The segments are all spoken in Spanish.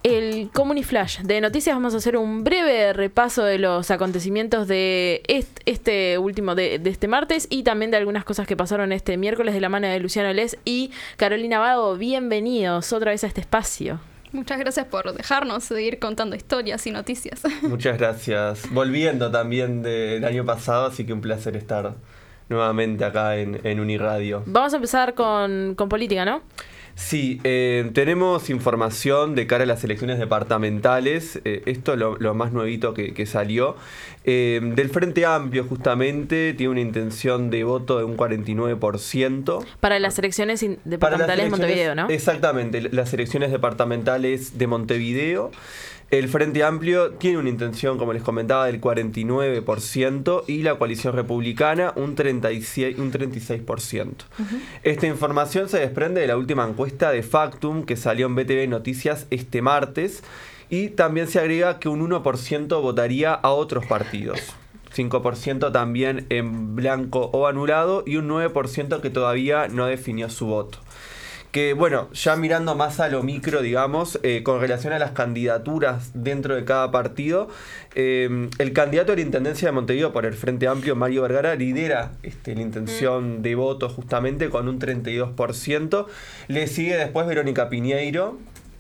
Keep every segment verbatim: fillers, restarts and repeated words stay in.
el Comuniflash de noticias. Vamos a hacer un breve repaso de los acontecimientos de este, este último, de, de este martes, y también de algunas cosas que pasaron este miércoles de la mano de Luciano Les y Carolina Vago. Bienvenidos otra vez a este espacio. Muchas gracias por dejarnos seguir contando historias y noticias. Muchas gracias. Volviendo también del año pasado, así que un placer estar nuevamente acá en, en Uniradio. Vamos a empezar con, con política, ¿no? Sí, eh, tenemos información de cara a las elecciones departamentales. Eh, esto es lo, lo más nuevito que, que salió. Eh, del Frente Amplio, justamente, tiene una intención de voto de un cuarenta y nueve por ciento. Para las elecciones departamentales de Montevideo, ¿no? Exactamente, las elecciones departamentales de Montevideo. El Frente Amplio tiene una intención, como les comentaba, del cuarenta y nueve por ciento y la coalición republicana un treinta y seis por ciento. Uh-huh. Esta información se desprende de la última encuesta de Factum que salió en B T V Noticias este martes, y también se agrega que un uno por ciento votaría a otros partidos, cinco por ciento también en blanco o anulado y un nueve por ciento que todavía no definió su voto. Que bueno, ya mirando más a lo micro, digamos, eh, con relación a las candidaturas dentro de cada partido, eh, el candidato a la Intendencia de Montevideo por el Frente Amplio, Mario Vergara, lidera este, la intención de voto justamente con un treinta y dos por ciento. Le sigue después Verónica Piñeiro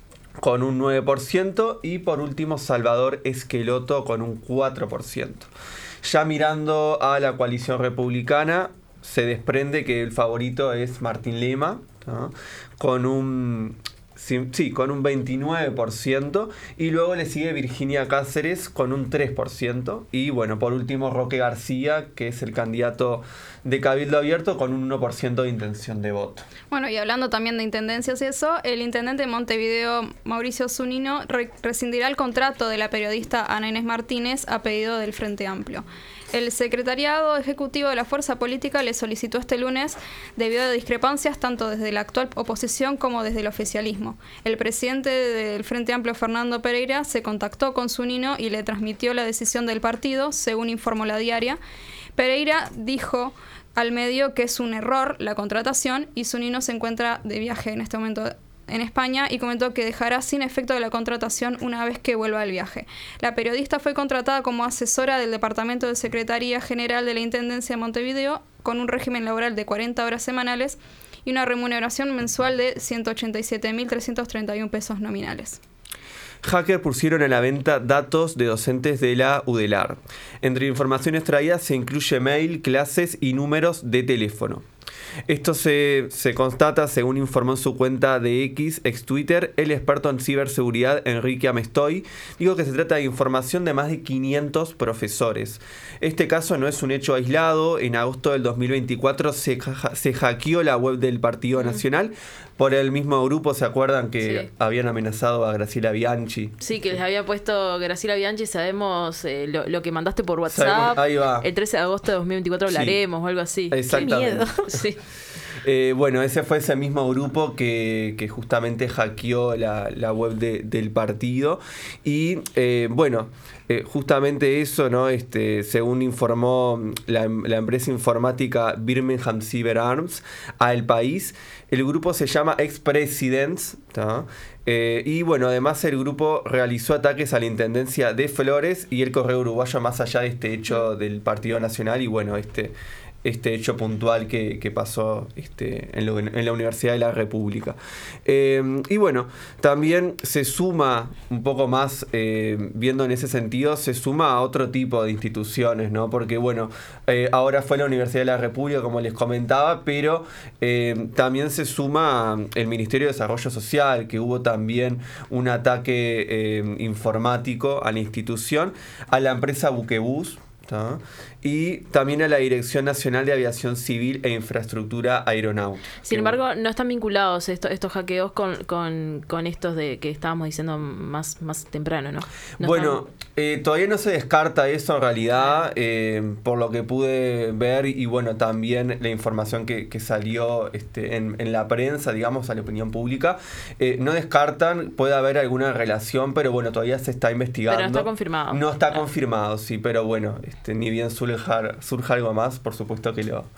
con un nueve por ciento y por último Salvador Esqueloto con un cuatro por ciento. Ya mirando a la coalición republicana, se desprende que el favorito es Martín Lema, ¿no? Con un sí, sí, con un veintinueve por ciento, y luego le sigue Virginia Cáceres con un tres por ciento, y bueno, por último Roque García, que es el candidato de Cabildo Abierto, con un uno por ciento de intención de voto. Bueno, y hablando también de intendencias y eso, el intendente de Montevideo, Mauricio Zunino, re- rescindirá el contrato de la periodista Ana Inés Martínez a pedido del Frente Amplio. El secretariado ejecutivo de la fuerza política le solicitó este lunes debido a discrepancias tanto desde la actual oposición como desde el oficialismo. El presidente del Frente Amplio, Fernando Pereira, se contactó con Zunino y le transmitió la decisión del partido, según informó La Diaria. Pereira dijo al medio que es un error la contratación y Zunino se encuentra de viaje en este momento en España y comentó que dejará sin efecto de la contratación una vez que vuelva al viaje. La periodista fue contratada como asesora del Departamento de Secretaría General de la Intendencia de Montevideo con un régimen laboral de cuarenta horas semanales y una remuneración mensual de ciento ochenta y siete mil trescientos treinta y uno pesos nominales. Hackers pusieron a la venta datos de docentes de la UDELAR. Entre informaciones traídas se incluye mail, clases y números de teléfono. Esto se, se constata, según informó en su cuenta de X, ex Twitter, el experto en ciberseguridad Enrique Amestoy. Dijo que se trata de información de más de quinientos profesores. Este caso no es un hecho aislado. En agosto del dos mil veinticuatro se, se hackeó la web del Partido mm. Nacional por el mismo grupo. ¿Se acuerdan que sí. habían amenazado a Graciela Bianchi? Sí, que les había puesto Graciela Bianchi. Sabemos eh, lo, lo que mandaste por WhatsApp. Sabemos, ahí va. El trece de agosto de dos mil veinticuatro hablaremos sí. o algo así. Exactamente. Qué miedo. Sí. Eh, bueno, ese fue ese mismo grupo que, que justamente hackeó la, la web de, del partido. Y eh, bueno, eh, justamente eso, ¿no? Este, según informó la, la empresa informática Birmingham Cyber Arms a El País, el grupo se llama Ex-Presidents, ¿tá? Eh, y bueno, además el grupo realizó ataques a la Intendencia de Flores y el Correo Uruguayo, más allá de este hecho del Partido Nacional y bueno, este... este hecho puntual que, que pasó este, en, lo, en la Universidad de la República. Eh, y bueno, también se suma un poco más, eh, viendo en ese sentido, se suma a otro tipo de instituciones, ¿no? Porque bueno, eh, ahora fue la Universidad de la República, como les comentaba, pero eh, también se suma el Ministerio de Desarrollo Social, que hubo también un ataque eh, informático a la institución, a la empresa Buquebus, ¿tá? Y también a la Dirección Nacional de Aviación Civil e Infraestructura Aeronáutica. Sin embargo, no están vinculados estos, estos hackeos con, con, con estos de que estábamos diciendo más, más temprano, ¿no? no bueno, eh, todavía no se descarta eso en realidad, eh, por lo que pude ver y bueno, también la información que, que salió este, en, en la prensa, digamos, a la opinión pública, eh, no descartan, puede haber alguna relación, pero bueno, todavía se está investigando. Pero no está confirmado. No está confirmado, sí, pero bueno, este, ni bien surja, surja algo más, por supuesto que lo,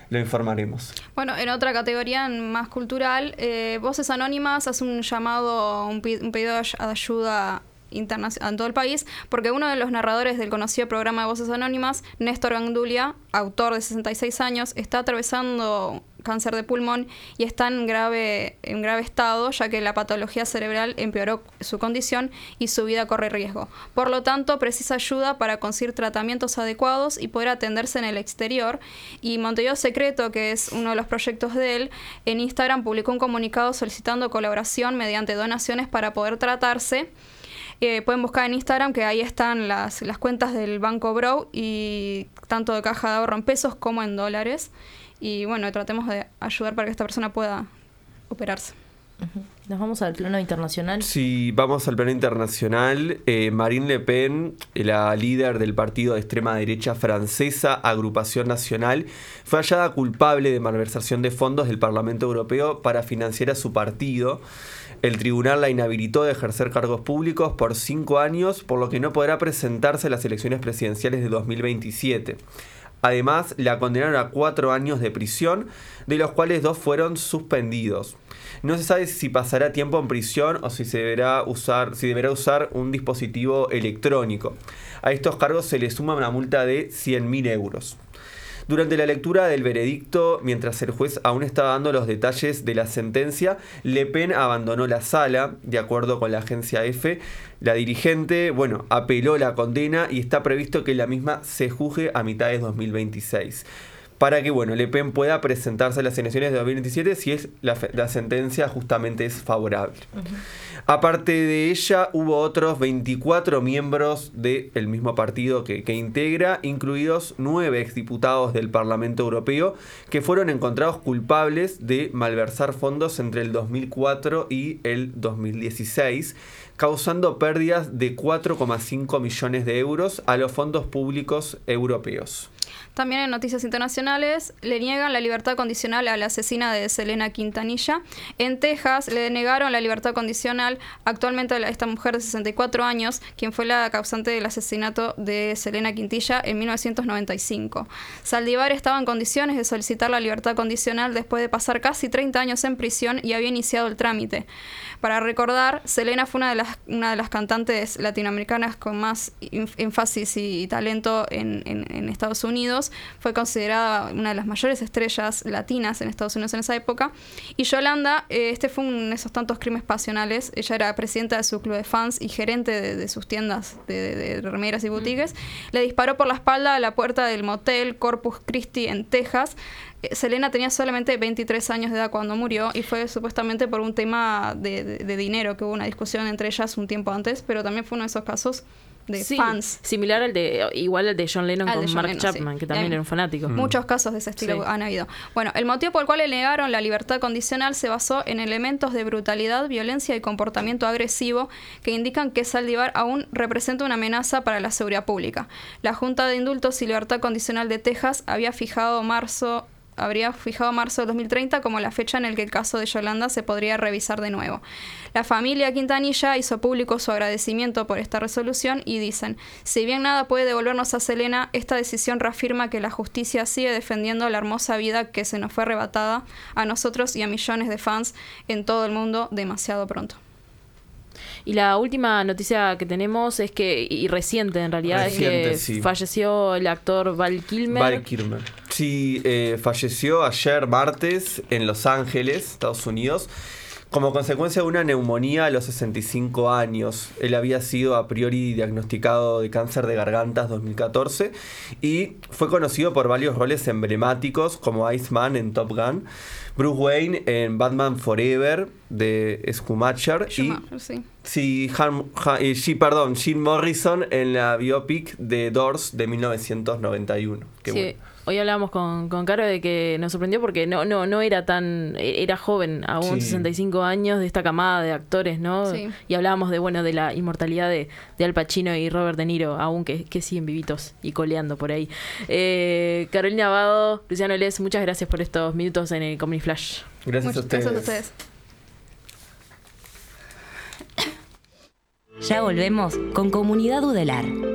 lo informaremos. Bueno, en otra categoría más cultural, eh, Voces Anónimas hace un llamado, un, pi- un pedido de ayuda internacional en todo el país, porque uno de los narradores del conocido programa de Voces Anónimas, Néstor Gandulia, autor de sesenta y seis años, está atravesando cáncer de pulmón y está en grave, en grave estado, ya que la patología cerebral empeoró su condición y su vida corre riesgo. Por lo tanto, precisa ayuda para conseguir tratamientos adecuados y poder atenderse en el exterior. Y Montevideo Secreto, que es uno de los proyectos de él, en Instagram publicó un comunicado solicitando colaboración mediante donaciones para poder tratarse. Eh, pueden buscar en Instagram, que ahí están las, las cuentas del Banco Brow, y tanto de caja de ahorro en pesos como en dólares. Y bueno, tratemos de ayudar para que esta persona pueda operarse. Uh-huh. Nos vamos al plano internacional. Sí, vamos al plano internacional. Eh, Marine Le Pen, la líder del partido de extrema derecha francesa, Agrupación Nacional, fue hallada culpable de malversación de fondos del Parlamento Europeo para financiar a su partido. El tribunal la inhabilitó de ejercer cargos públicos por cinco años, por lo que no podrá presentarse a las elecciones presidenciales de dos mil veintisiete. Además, la condenaron a cuatro años de prisión, de los cuales dos fueron suspendidos. No se sabe si pasará tiempo en prisión o si se deberá usar, si deberá usar un dispositivo electrónico. A estos cargos se le suma una multa de cien mil euros. Durante la lectura del veredicto, mientras el juez aún estaba dando los detalles de la sentencia, Le Pen abandonó la sala. De acuerdo con la agencia EFE, la dirigente, bueno, apeló la condena y está previsto que la misma se juzgue a mitad de dos mil veintiséis. Para que, bueno, Le Pen pueda presentarse a las elecciones de dos mil veintisiete si es la, la sentencia justamente es favorable. Uh-huh. Aparte de ella, hubo otros veinticuatro miembros del mismo partido que, que integra, incluidos nueve exdiputados del Parlamento Europeo, que fueron encontrados culpables de malversar fondos entre el dos mil cuatro y el dos mil dieciséis, causando pérdidas de cuatro coma cinco millones de euros a los fondos públicos europeos. También en noticias internacionales, le niegan la libertad condicional a la asesina de Selena Quintanilla. En Texas le denegaron la libertad condicional actualmente a esta mujer de sesenta y cuatro años, quien fue la causante del asesinato de Selena Quintanilla en mil novecientos noventa y cinco. Saldívar estaba en condiciones de solicitar la libertad condicional después de pasar casi treinta años en prisión y había iniciado el trámite. Para recordar, Selena fue una de las, una de las cantantes latinoamericanas con más énfasis y talento en, en, en Estados Unidos. Fue considerada una de las mayores estrellas latinas en Estados Unidos en esa época. Y Yolanda, eh, este fue uno de esos tantos crímenes pasionales. Ella era presidenta de su club de fans y gerente de, de sus tiendas de, de, de remeras y boutiques. Mm. Le disparó por la espalda a la puerta del motel Corpus Christi en Texas. Selena tenía solamente veintitrés años de edad cuando murió y fue supuestamente por un tema de, de, de dinero, que hubo una discusión entre ellas un tiempo antes, pero también fue uno de esos casos de sí, fans. Similar al de, igual al de John Lennon al con John Mark Lennon, Chapman, sí. que también Hay era un fanático. Muchos casos de ese estilo sí. han habido. Bueno, el motivo por el cual le negaron la libertad condicional se basó en elementos de brutalidad, violencia y comportamiento agresivo que indican que Saldívar aún representa una amenaza para la seguridad pública. La Junta de Indultos y Libertad Condicional de Texas había fijado marzo habría fijado marzo de dos mil treinta como la fecha en la que el caso de Yolanda se podría revisar de nuevo. La familia Quintanilla hizo público su agradecimiento por esta resolución y dicen: si bien nada puede devolvernos a Selena, esta decisión reafirma que la justicia sigue defendiendo la hermosa vida que se nos fue arrebatada a nosotros y a millones de fans en todo el mundo demasiado pronto. Y la última noticia que tenemos es que, y reciente en realidad, reciente, es que sí. falleció el actor Val Kilmer. Val Kilmer. Sí, eh, falleció ayer martes en Los Ángeles, Estados Unidos, como consecuencia de una neumonía a los sesenta y cinco años. Él había sido a priori diagnosticado de cáncer de garganta en dos mil catorce y fue conocido por varios roles emblemáticos como Iceman en Top Gun, Bruce Wayne en Batman Forever de Schumacher y sí. Sí, Han, Han, eh, sí, perdón, Jim Morrison en la biopic de Doors de mil novecientos noventa y uno. Qué sí, bueno. Hoy hablábamos con, con Caro de que nos sorprendió porque no no no era tan era joven, aún sí. sesenta y cinco años, de esta camada de actores, ¿no? Sí. Y hablábamos de bueno de la inmortalidad de, de Al Pacino y Robert De Niro, aún que, que siguen vivitos y coleando por ahí. Eh, Carolina Abado, Luciano Les, muchas gracias por estos minutos en el Comedy Flash. Gracias Muchas a ustedes. Gracias a ustedes. Ya volvemos con Comunidad Udelar.